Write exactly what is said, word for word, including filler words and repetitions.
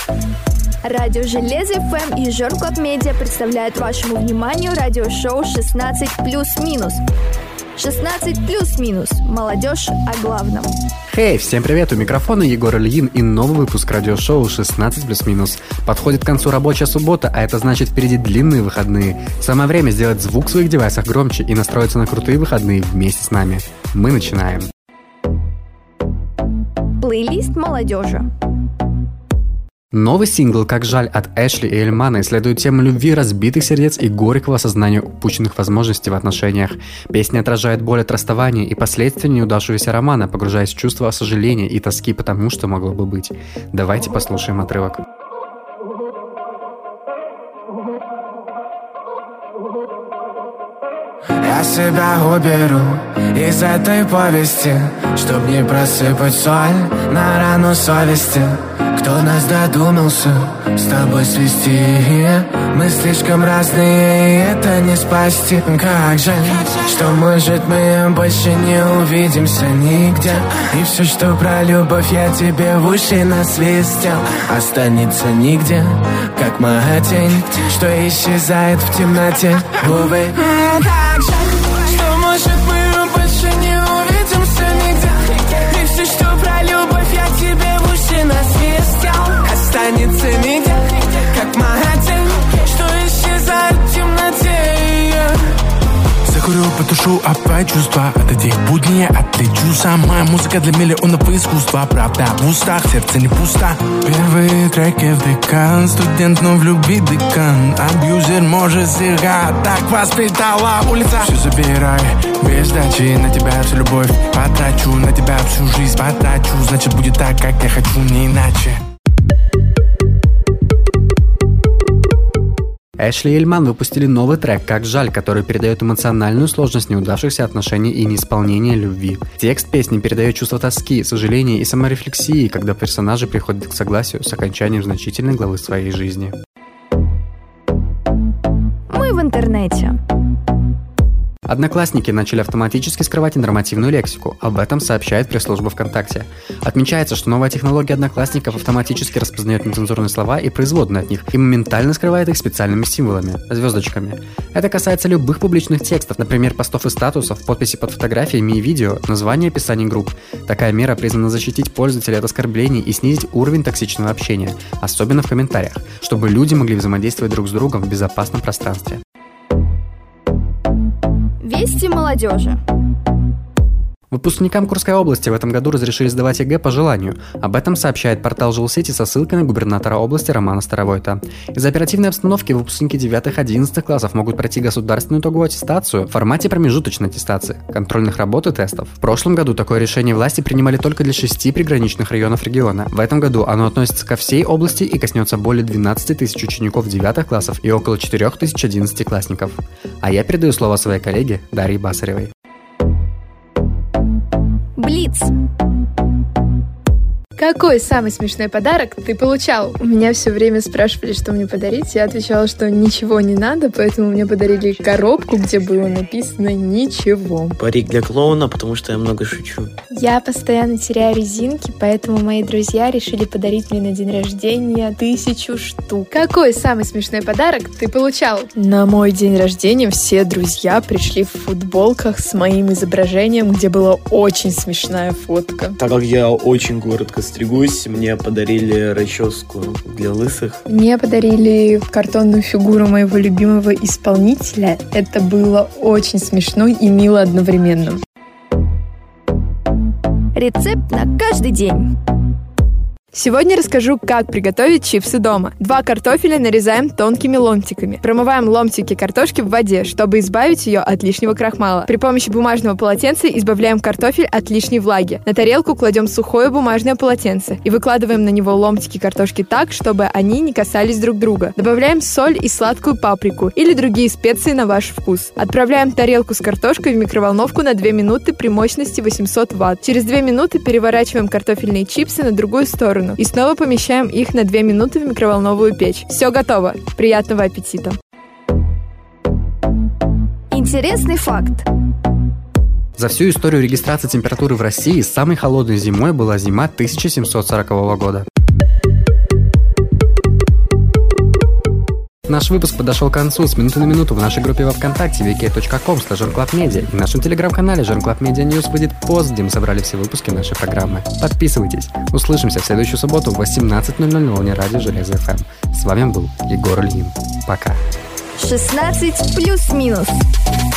Радио Железо эф эм и Жор Клаб Медиа представляют вашему вниманию радиошоу шестнадцать плюс минус. шестнадцать плюс минус. Молодежь о главном. Хей, hey, всем привет, у микрофона Егор Ильин и новый выпуск радиошоу шестнадцать плюс минус. Подходит к концу рабочая суббота, а это значит впереди длинные выходные. Самое время сделать звук в своих девайсах громче и настроиться на крутые выходные вместе с нами. Мы начинаем. Плейлист молодежи. Новый сингл «Как жаль» от Эшли и Эльмана исследует тему любви, разбитых сердец и горького осознания упущенных возможностей в отношениях. Песня отражает боль от расставания и последствия неудавшегося романа, погружаясь в чувство сожаления и тоски по тому, что могло бы быть. Давайте послушаем отрывок. Я себя уберу из этой повести, чтоб не просыпать соль на рану совести. Кто нас додумался с тобой свести? Мы слишком разные, и это не спасти. Как жаль, что может мы больше не увидимся нигде. И все, что про любовь я тебе в уши насвистел, останется нигде, как моя тень, что исчезает в темноте. Увы, как жаль, что может мы больше не увидимся нигде. И все, что про любовь я тебе в уши насвистел, останется нигде, как моя тень, что исчезает в темноте. Закурю, потушу опять чувства от этих будней, отлечу сама. Музыка для миллионов искусства, правда в устах, сердце не пусто. Первые треки в декан, студент, но в любви декан. Абьюзер может зигать, так воспитала улица. Все забирай, без дачи, на тебя всю любовь потрачу, на тебя всю жизнь потрачу. Значит будет так, как я хочу, не иначе. Эшли и Эльман выпустили новый трек «Как жаль», который передает эмоциональную сложность неудавшихся отношений и неисполнения любви. Текст песни передает чувство тоски, сожаления и саморефлексии, когда персонажи приходят к согласию с окончанием значительной главы своей жизни. Мы в интернете. Одноклассники начали автоматически скрывать ненормативную лексику. Об этом сообщает пресс-служба ВКонтакте. Отмечается, что новая технология Одноклассников автоматически распознает нецензурные слова и производные от них и моментально скрывает их специальными символами – звездочками. Это касается любых публичных текстов, например, постов и статусов, подписи под фотографиями и видео, названия и описаний групп. Такая мера призвана защитить пользователя от оскорблений и снизить уровень токсичного общения, особенно в комментариях, чтобы люди могли взаимодействовать друг с другом в безопасном пространстве. Вести молодежи. Выпускникам Курской области в этом году разрешили сдавать ЕГЭ по желанию. Об этом сообщает портал Жилсети со ссылкой на губернатора области Романа Старовойта. Из-за оперативной обстановки выпускники девятых-одиннадцатых классов могут пройти государственную итоговую аттестацию в формате промежуточной аттестации, контрольных работ и тестов. В прошлом году такое решение власти принимали только для шести приграничных районов региона. В этом году оно относится ко всей области и коснется более двенадцати тысяч учеников девятых классов и около четырёх тысяч одиннадцатиклассников. А я передаю слово своей коллеге Дарье Басаревой. Блиц. Какой самый смешной подарок ты получал? У меня все время спрашивали, что мне подарить. Я отвечала, что ничего не надо, поэтому мне подарили коробку, где было написано «Ничего». Парик для клоуна, потому что я много шучу. Я постоянно теряю резинки, поэтому мои друзья решили подарить мне на день рождения тысячу штук. Какой самый смешной подарок ты получал? На мой день рождения все друзья пришли в футболках с моим изображением, где была очень смешная фотка. Так как я очень коротко стригусь, мне подарили расческу для лысых. Мне подарили картонную фигуру моего любимого исполнителя. Это было очень смешно и мило одновременно. Рецепт на каждый день. Сегодня расскажу, как приготовить чипсы дома. Два картофеля нарезаем тонкими ломтиками. Промываем ломтики картошки в воде, чтобы избавить ее от лишнего крахмала. При помощи бумажного полотенца избавляем картофель от лишней влаги. На тарелку кладем сухое бумажное полотенце и выкладываем на него ломтики картошки так, чтобы они не касались друг друга. Добавляем соль и сладкую паприку или другие специи на ваш вкус. Отправляем тарелку с картошкой в микроволновку на две минуты при мощности восемьсот ватт. Через две минуты переворачиваем картофельные чипсы на другую сторону и снова помещаем их на две минуты в микроволновую печь. Все готово. Приятного аппетита! Интересный факт. За всю историю регистрации температуры в России самой холодной зимой была зима тысяча семьсот сорокового года. Наш выпуск подошел к концу. С минуты на минуту в нашей группе во ВКонтакте ви кей точка ком слэш жорклабмедиа и в нашем телеграм-канале Жорклабмедиа Ньюс выйдет пост, где мы собрали все выпуски нашей программы. Подписывайтесь. Услышимся в следующую субботу в восемнадцать ноль ноль на волне радио Железо эф эм. С вами был Егор Ильин. Пока. шестнадцать плюс-минус.